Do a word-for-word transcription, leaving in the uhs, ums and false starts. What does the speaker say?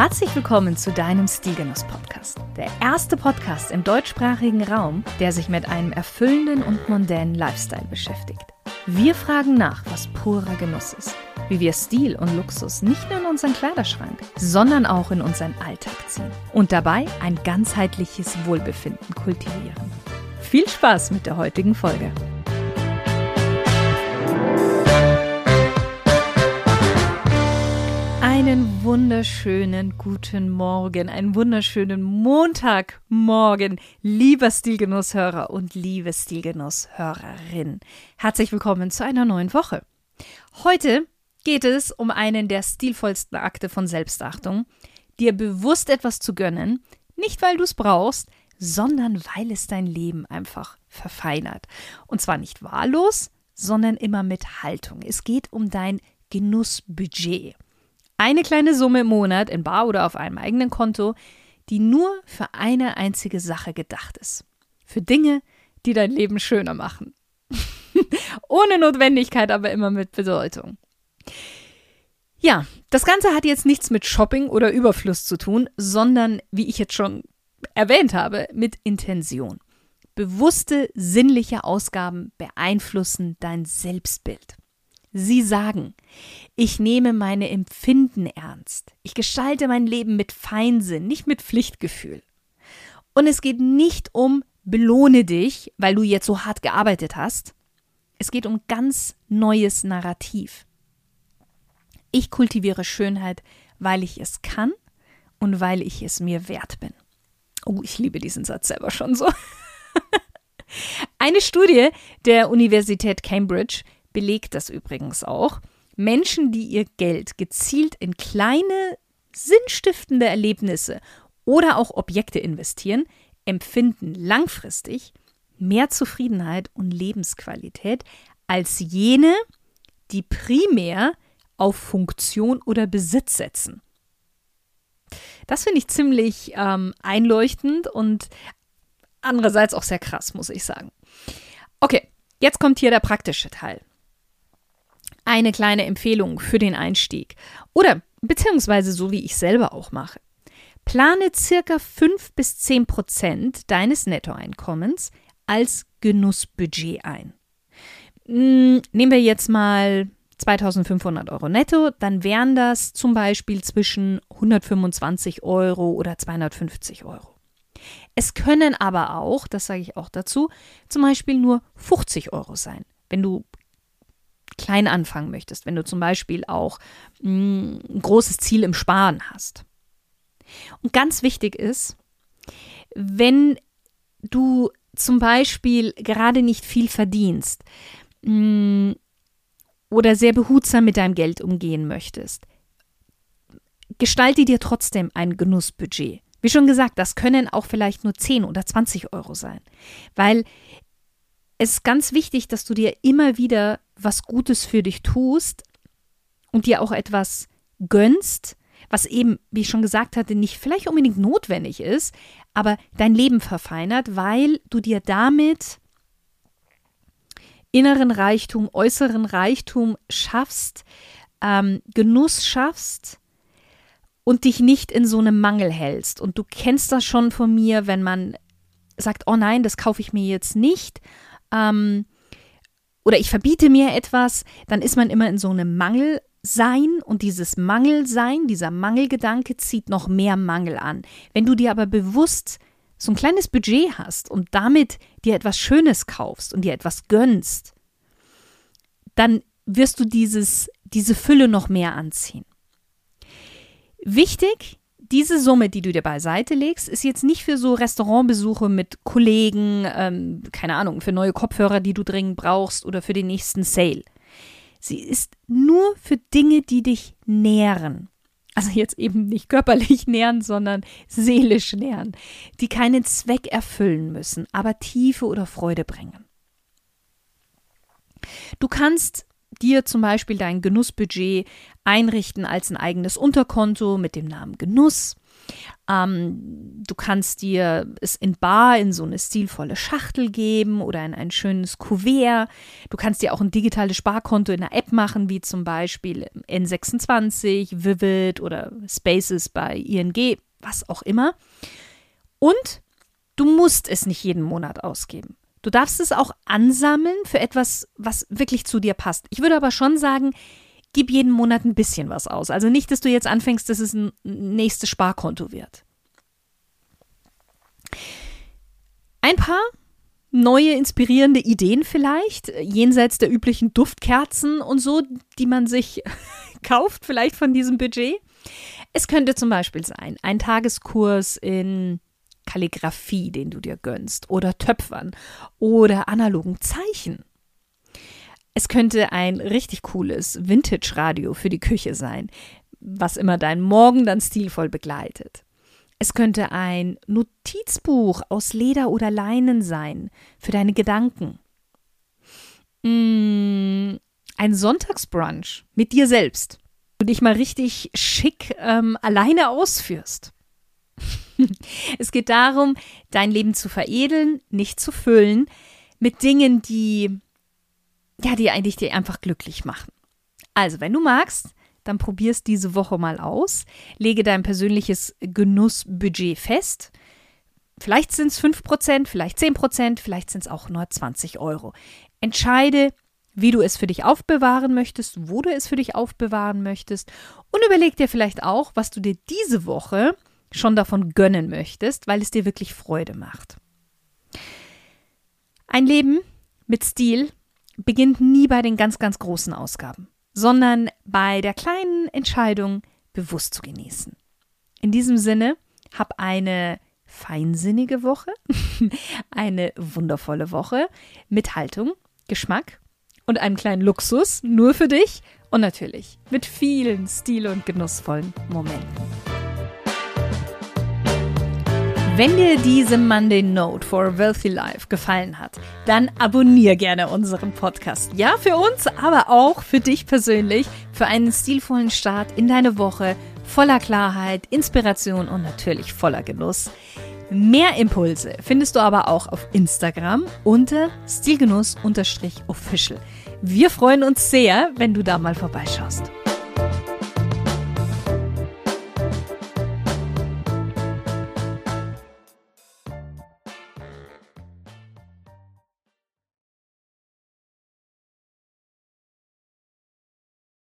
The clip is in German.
Herzlich willkommen zu deinem Stilgenuss-Podcast. Der erste Podcast im deutschsprachigen Raum, der sich mit einem erfüllenden und mondänen Lifestyle beschäftigt. Wir fragen nach, was purer Genuss ist, wie wir Stil und Luxus nicht nur in unseren Kleiderschrank, sondern auch in unseren Alltag ziehen und dabei ein ganzheitliches Wohlbefinden kultivieren. Viel Spaß mit der heutigen Folge. Einen wunderschönen guten Morgen, einen wunderschönen Montagmorgen, lieber Stilgenusshörer und liebe Stilgenusshörerin. Herzlich willkommen zu einer neuen Woche. Heute geht es um einen der stilvollsten Akte von Selbstachtung, dir bewusst etwas zu gönnen, nicht weil du es brauchst, sondern weil es dein Leben einfach verfeinert. Und zwar nicht wahllos, sondern immer mit Haltung. Es geht um dein Genussbudget. Eine kleine Summe im Monat, in bar oder auf einem eigenen Konto, die nur für eine einzige Sache gedacht ist. Für Dinge, die dein Leben schöner machen. Ohne Notwendigkeit, aber immer mit Bedeutung. Ja, das Ganze hat jetzt nichts mit Shopping oder Überfluss zu tun, sondern, wie ich jetzt schon erwähnt habe, mit Intention. Bewusste, sinnliche Ausgaben beeinflussen dein Selbstbild. Sie sagen, ich nehme meine Empfinden ernst. Ich gestalte mein Leben mit Feinsinn, nicht mit Pflichtgefühl. Und es geht nicht um belohne dich, weil du jetzt so hart gearbeitet hast. Es geht um ganz neues Narrativ. Ich kultiviere Schönheit, weil ich es kann und weil ich es mir wert bin. Oh, ich liebe diesen Satz selber schon so. Eine Studie der Universität Cambridge belegt das übrigens auch. Menschen, die ihr Geld gezielt in kleine, sinnstiftende Erlebnisse oder auch Objekte investieren, empfinden langfristig mehr Zufriedenheit und Lebensqualität als jene, die primär auf Funktion oder Besitz setzen. Das finde ich ziemlich ähm, einleuchtend und andererseits auch sehr krass, muss ich sagen. Okay, jetzt kommt hier der praktische Teil. Eine kleine Empfehlung für den Einstieg oder beziehungsweise so wie ich selber auch mache. Plane circa fünf bis zehn Prozent deines Nettoeinkommens als Genussbudget ein. Nehmen wir jetzt mal zweitausendfünfhundert Euro netto, dann wären das zum Beispiel zwischen hundertfünfundzwanzig Euro oder zweihundertfünfzig Euro. Es können aber auch, das sage ich auch dazu, zum Beispiel nur fünfzig Euro sein, wenn du klein anfangen möchtest, wenn du zum Beispiel auch mh, ein großes Ziel im Sparen hast. Und ganz wichtig ist, wenn du zum Beispiel gerade nicht viel verdienst mh, oder sehr behutsam mit deinem Geld umgehen möchtest, gestalte dir trotzdem ein Genussbudget. Wie schon gesagt, das können auch vielleicht nur zehn oder zwanzig Euro sein, weil es ist ganz wichtig, dass du dir immer wieder was Gutes für dich tust und dir auch etwas gönnst, was eben, wie ich schon gesagt hatte, nicht vielleicht unbedingt notwendig ist, aber dein Leben verfeinert, weil du dir damit inneren Reichtum, äußeren Reichtum schaffst, ähm, Genuss schaffst und dich nicht in so einem Mangel hältst. Und du kennst das schon von mir, wenn man sagt, oh nein, das kaufe ich mir jetzt nicht, ähm, oder ich verbiete mir etwas, dann ist man immer in so einem Mangelsein und dieses Mangelsein, dieser Mangelgedanke zieht noch mehr Mangel an. Wenn du dir aber bewusst so ein kleines Budget hast und damit dir etwas Schönes kaufst und dir etwas gönnst, dann wirst du dieses, diese Fülle noch mehr anziehen. Wichtig, diese Summe, die du dir beiseite legst, ist jetzt nicht für so Restaurantbesuche mit Kollegen, ähm, keine Ahnung, für neue Kopfhörer, die du dringend brauchst oder für den nächsten Sale. Sie ist nur für Dinge, die dich nähren. Also jetzt eben nicht körperlich nähren, sondern seelisch nähren, die keinen Zweck erfüllen müssen, aber Tiefe oder Freude bringen. Du kannst dir zum Beispiel dein Genussbudget einrichten als ein eigenes Unterkonto mit dem Namen Genuss. Ähm, du kannst dir es in bar in so eine stilvolle Schachtel geben oder in ein schönes Kuvert. Du kannst dir auch ein digitales Sparkonto in einer App machen, wie zum Beispiel N sechsundzwanzig, Vivid oder Spaces bei I N G, was auch immer. Und du musst es nicht jeden Monat ausgeben. Du darfst es auch ansammeln für etwas, was wirklich zu dir passt. Ich würde aber schon sagen, gib jeden Monat ein bisschen was aus. Also nicht, dass du jetzt anfängst, dass es ein nächstes Sparkonto wird. Ein paar neue, inspirierende Ideen vielleicht, jenseits der üblichen Duftkerzen und so, die man sich kauft, vielleicht von diesem Budget. Es könnte zum Beispiel sein, ein Tageskurs in Kalligraphie, den du dir gönnst, oder Töpfern oder analogen Zeichen. Es könnte ein richtig cooles Vintage-Radio für die Küche sein, was immer deinen Morgen dann stilvoll begleitet. Es könnte ein Notizbuch aus Leder oder Leinen sein für deine Gedanken. Mm, ein Sonntagsbrunch mit dir selbst, wo du dich mal richtig schick ähm, alleine ausführst. Es geht darum, dein Leben zu veredeln, nicht zu füllen, mit Dingen, die, ja, die eigentlich dir einfach glücklich machen. Also, wenn du magst, dann probier's diese Woche mal aus. Lege dein persönliches Genussbudget fest. Vielleicht sind es fünf Prozent, vielleicht zehn Prozent, vielleicht sind es auch nur zwanzig Euro. Entscheide, wie du es für dich aufbewahren möchtest, wo du es für dich aufbewahren möchtest und überleg dir vielleicht auch, was du dir diese Woche schon davon gönnen möchtest, weil es dir wirklich Freude macht. Ein Leben mit Stil beginnt nie bei den ganz, ganz großen Ausgaben, sondern bei der kleinen Entscheidung, bewusst zu genießen. In diesem Sinne, hab eine feinsinnige Woche, eine wundervolle Woche mit Haltung, Geschmack und einem kleinen Luxus nur für dich und natürlich mit vielen stil- und genussvollen Momenten. Wenn dir diese Monday Note for a Wealthy Life gefallen hat, dann abonniere gerne unseren Podcast. Ja, für uns, aber auch für dich persönlich, für einen stilvollen Start in deine Woche, voller Klarheit, Inspiration und natürlich voller Genuss. Mehr Impulse findest du aber auch auf Instagram unter stilgenuss-official. Wir freuen uns sehr, wenn du da mal vorbeischaust.